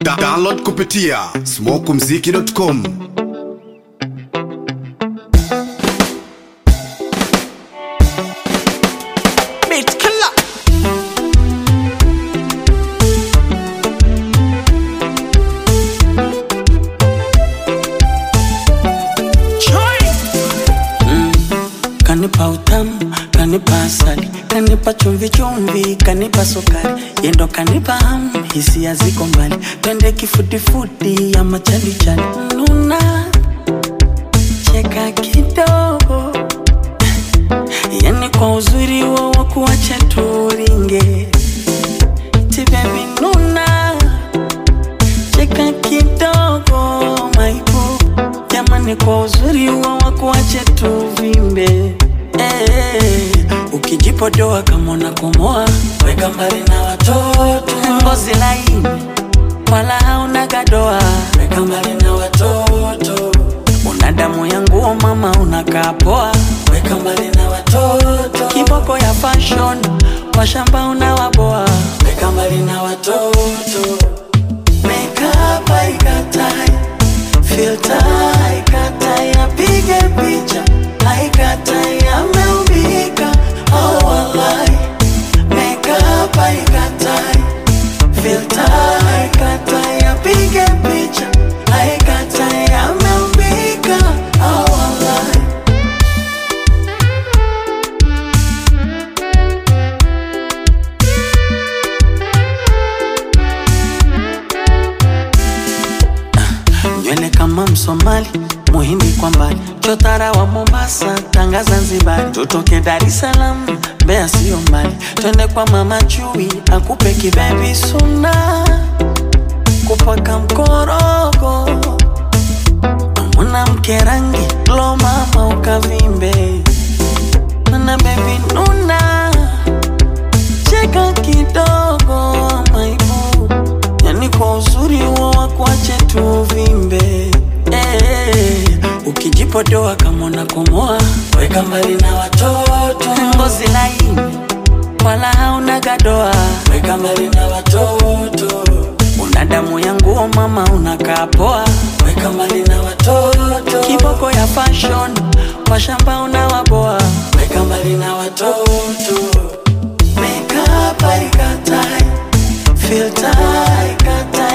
Download kupitia smokumziki.com. Beat killer. Kanipa utamu, kanipa asali, kanipa chumvi chumvi, kanipa sukari, yendo kanipa hamu, hisia ziko mbali, twende kifutifudi ya machali chali. Nuna cheka kidogo, yani kwa uzuri wa kuacha turinge. Ti baby nuna cheka kidogo, maipo jamani, kwa uzuri wa kuacha tuvimbe. Ukijipodoa kama unakomoa, weka mbali na watoto. Ngozi laini wala hauna gadoa, weka mbali na watoto. Una damu ya nguo mama, unakaa poa, weka mbali na watoto. Kiboko ya fashion, washamba unawaboa, weka mbali na watoto. Makeup haikatai, filter haikatai, apige picha haikatai, ameubika oh wallahi. Makeup haikatai, filter haikatai, apige picha haikatai, ameubika oh wallahi. Nywele kama Msomali, Muhindi kwa mbali, chotara wa Mombasa, Tanga Zanzibar, tutoke Dar es Salaam, Mbeya sio mbali, twende kwa mama Chui akupe kibebi suna, kupaka mkorogo, mwanamke rangi lo mama ukavimbe, mana baby nuna cheka kidogo maibu, yani kwa uzuri wa kuache tuvimbe. Ukijipodoa kama unakomoa, weka mbali na watoto. Ngozi laini wala hauna gadoa, weka mbali na watoto. Una damu ya nguo mama, unakaa poa, weka mbali na watoto. Kiboko ya fashion, washamba unawaboa, weka mbali na watoto. Makeup haikatai, filter haikatai,